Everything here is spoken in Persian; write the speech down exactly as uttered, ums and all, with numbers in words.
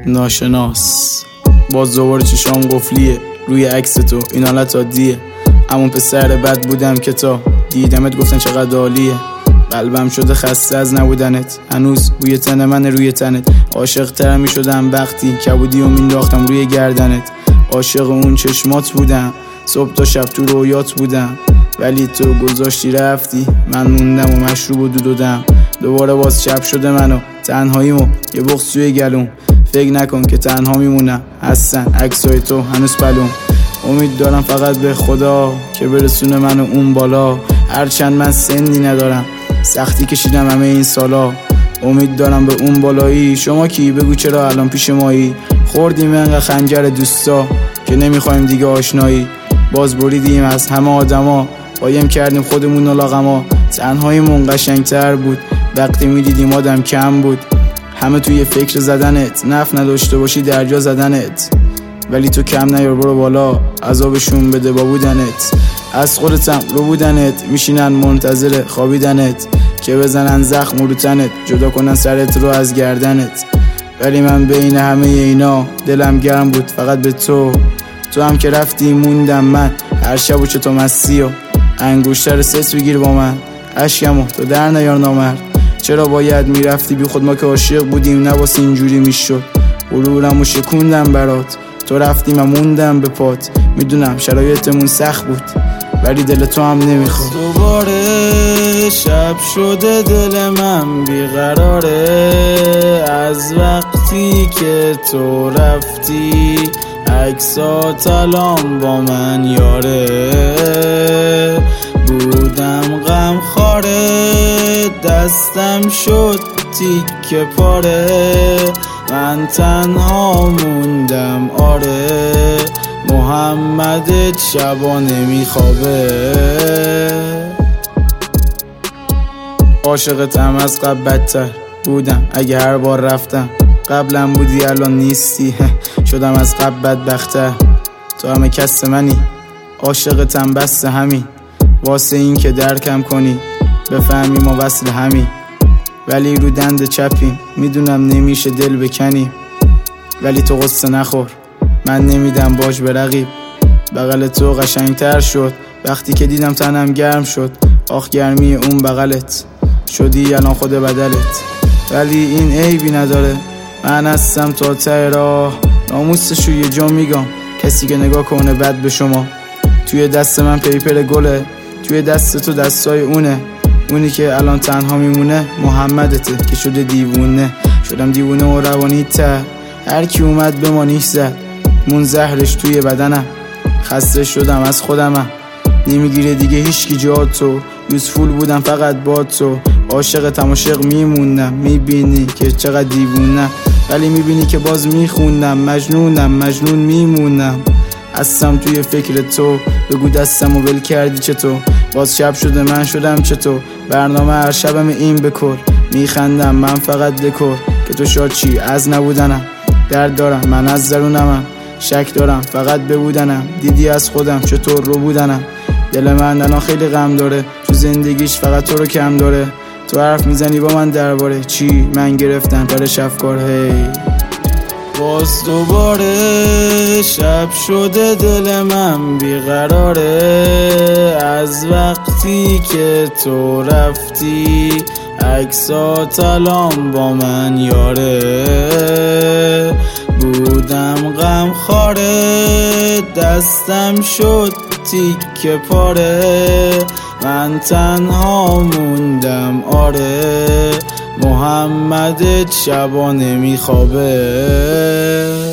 ناشناس. باز دوباره چشام قفلیه روی عکس تو، این حالت عادیه. همون پسر بد بودم که تا دیدمت گفتن چقدر عالیه. قلبم شده خسته از نبودنت، هنوز بوی تن من روی تنت. عاشق تر می شدم وقتی کبودی و مینداختم روی گردنت. عاشق اون چشمات بودم، صبح تا شب تو رویات بودم. ولی تو گذاشتی رفتی، من موندم و مشروب و دودودم. دوباره باز شب شده منو تنهاییمو یه بغض توی گلوم. فکر نکن که تنها میمونم، هستن عکسای تو هنوز پلوم. امید دارم فقط به خدا که برسونه منو اون بالا. هرچند من سنی ندارم، سختی کشیدم همه این سالا. امید دارم به اون بالایی. شما کی؟ بگو چرا الان پیش مایی؟ خوردیم انقدر خنجر دوستا که نمیخوایم دیگه آشنایی. باز بریدیم از همه آدما، قایم کردیم خودمون و لاغما. تنهاییمون قشنگتر بود وقتی میدیدیم آدم کم بود. همه توی فکر زدنت، نفع نداشته باشی درجا زدنت. ولی تو کم نیار، برو بالا، عذابشون بده با بودنت. از خودتم رو بودنت، میشینن منتظر خوابیدنت که بزنن زخم رو تنت، جدا کنن سرت رو از گردنت. ولی من بین همه اینا دلم گرم بود فقط به تو. تو هم که رفتی موندم من، هر شب و چطور مستی و انگوشتر ست بگیر با من. عشقمو تو در نیار نامرد، چرا باید میرفتی بی خود؟ ما که عاشق بودیم، نباس اینجوری میشد. غرورمو شکوندم برات، تو رفتی من موندم به پات. میدونم شرایطمون سخت بود ولی دل تو هم نمیخواد. دوباره شب شده دل من بیقراره، از وقتی که تو رفتی. عکسات الان با من یاره، بودم غم خاره، دستم شد تیکه پاره. من تنها موندم آره، محمدت شبا نمیخوابه. عاشقتم از قبل بدتر بودم، اگه هر بار رفتم قبلم بودی الان نیستی. شدم از قبل بدبختر، تو همه کس منی. عاشقتم بس همین، واسه این که درکم کنی، بفهمی ما وصل همین. ولی رو دند چپیم، میدونم نمیشه دل بکنی. ولی تو قصه نخور، من نمیدم باج به رقیب. بغل تو قشنگتر شد وقتی که دیدم تنم گرم شد. آخ گرمی اون بغلت، شدی الان خود بدلت. ولی این عیبی نداره، من هستم تا ته راه. ناموسشو یه جا میگم، کسی که نگاه کنه بد به شما. توی دست من پیپر گله، توی دست تو دستای اونه. اونی که الان تنها میمونه محمدته که شده دیوونه. شدم دیوونه و روانی ته، هر کی اومد به ما نیش زد. مون زهرش توی بدنم، خسته شدم از خودمم. نمیگیره دیگه هیچکی جا تو، یوزفول بودم فقط با تو. عاشق تماشق میمونم، میبینی که چقدر دیوونم. ولی میبینی که باز میخونم، مجنونم مجنون میمونم. هستم توی فکر تو، بگو دستمو ول کردی چطور؟ باز شب شده من شدم چطور؟ برنامه هر شبم این بکر. میخندم من فقط دکور، که تو شاد چی از نبودنم. درد دارم من از درونمم، شک دارم فقط ببودنم. دیدی از خودم چطور رو بودنم. دل من الان خیلی غم داره، تو زندگیش فقط تو رو کم داره. تو حرف میزنی با من درباره چی؟ من گرفتم پرش افکار. هی باز دوباره شب شده دل من بیقراره، از وقتی که تو رفتی. عکسات الان با من یاره، بودم غم خاره، دستم شد تیکه پاره. من تنها موندم آره، محمدت شبا نمیخوابه.